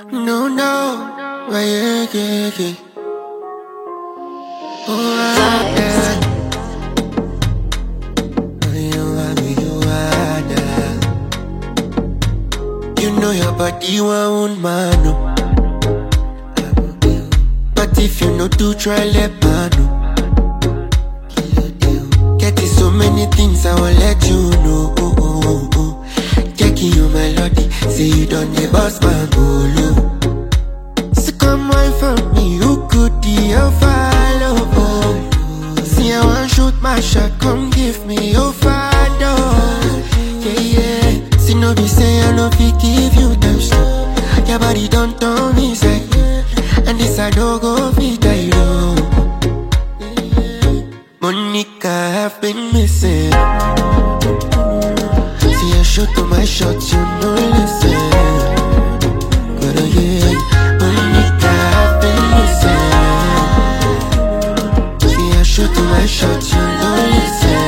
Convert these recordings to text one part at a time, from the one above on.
No, no, yeah. Oh, yeah. You know your body won't man, no. But if you know to try, let man know. Getting so many things I will let you know. Checking your melody, say you done the boss man go. So come wine for me, who could the follow? See I want shoot my shot, come give me your father. Yeah. See no be say I no fit give you them stuff. Your body don't turn me say, and this I don't go fit die low. Monica, I've been missing. See I shoot to my shot, you know listen. But yeah, Monica, I've been missing. See I shoot to my shot, you know listen.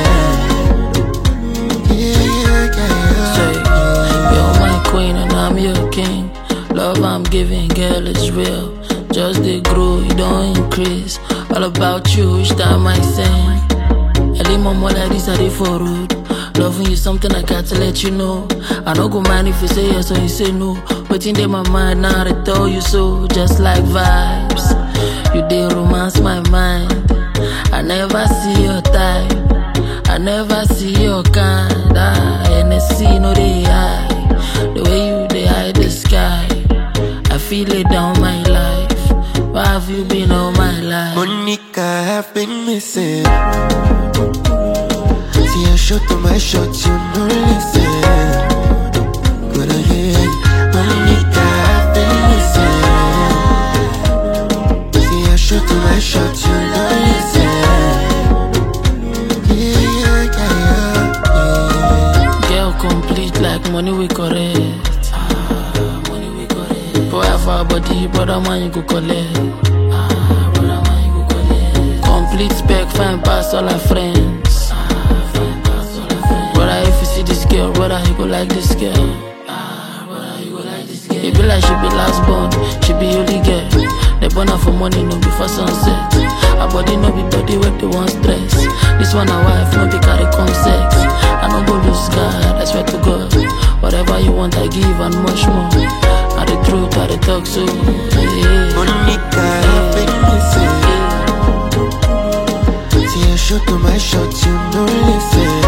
Queen and I'm your king. Love I'm giving, girl, it's real. Just they grow, you don't increase. All about you, each time I sing. Early mama like this, I did for rude. Loving you something I got to let you know. I don't go mind if you say yes or you say no. But in my mind now I tell you so. Just like vibes, you did romance my mind. I never see your type, I never see your kind. NSC no they high. The way you they hide the sky, I feel it down my life. Where have you been all my life? Monica, I've been missing. See I shot to my shot, you know listen. But yeah, Monica, I've been missing. See I shot to my shot, you know listen. Yeah. Girl complete like money we correct. Money we correct. Forever body, brother man you go collect. Brother man you go collect. Complete spec, fine pass all our friends. Fine pass all our friends. Brother if you see this girl, brother you go like this girl. Brother you go like this girl. It be like she be last born, she be only girl. They burn her for money, no before sunset. Her body no be body where they want stress. This one a wife, no be carry come sex. I no go lose God, I swear to God. Whatever you want, I give and much more. I the truth, I the talk so. Yeah. Monica, I've been missing. See I shot to my shot, you know listen.